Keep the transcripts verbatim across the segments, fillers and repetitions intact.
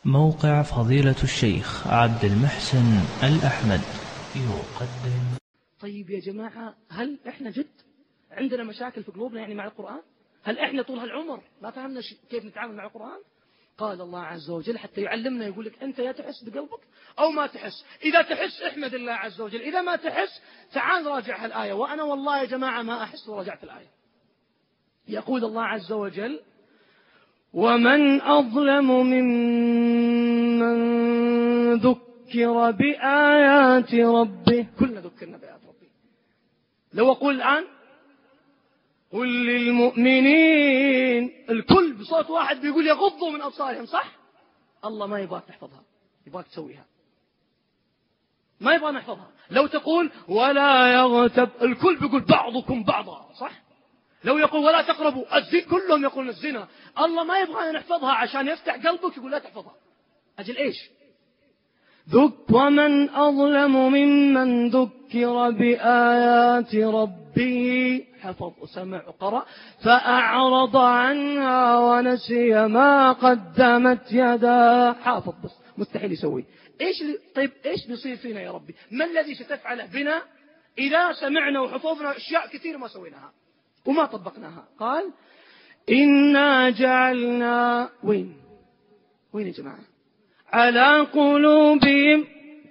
موقع فضيلة الشيخ عبد المحسن الأحمد يقدم. طيب يا جماعة، هل إحنا جد عندنا مشاكل في قلوبنا يعني مع القرآن؟ هل إحنا طول هالعمر ما فهمنا كيف نتعامل مع القرآن؟ قال الله عز وجل حتى يعلمنا، يقول لك أنت يا تحس بقلبك أو ما تحس. إذا تحس احمد الله عز وجل، إذا ما تحس تعال راجع هالآية. وأنا والله يا جماعة ما أحس ورجعت الآية. يقول الله عز وجل: ومن أظلم ممن ذكر بآيات ربه. كلنا ذكرنا بآيات ربه. لو أقول الآن قل للمؤمنين، الكل بصوت واحد بيقول يغضوا من أبصارهم، صح؟ الله ما يبغاك تحفظها، يبغاك تسويها، ما يبغى نحفظها. لو تقول ولا يغتب، الكل بيقول بعضكم بعضا، صح؟ لو يقول ولا تقربوا الزنا، كلهم يقولون الزنا. الله ما يبغانا نحفظها عشان يفتح قلبك يقول لا تحفظها. أجل إيش؟ ذك ومن أظلم ممن ذكر بآيات ربه حفظ وسمع وقرأ فأعرض عنها ونسي ما قدمت يداه. حافظ بس مستحيل يسوي. إيش اللي طيب إيش بيصير فينا يا ربي؟ ما الذي ستفعله بنا إذا سمعنا وحفظنا أشياء كثير ما سويناها وما طبقناها؟ قال إنا جعلنا وين وين يا جماعة؟ على قلوبهم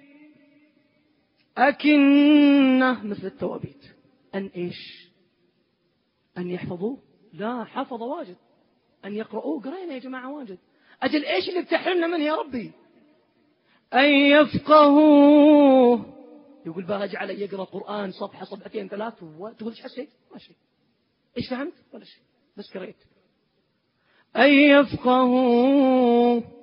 أكنة، مثل التوابيت، أن إيش؟ أن يحفظوه؟ لا، حفظ واجد. أن يقرؤوه قرأنا يا جماعة واجد. أجل إيش اللي بتحرمنا منه يا ربي؟ أن يفقهوه. يقول بقى أجعل يقرأ قرآن صفحة صفحتين ثلاث تقول إيش حسيت؟ ما شيء. إيش فهمت؟ ولا شيء، بس قرأت. أن يفقهوه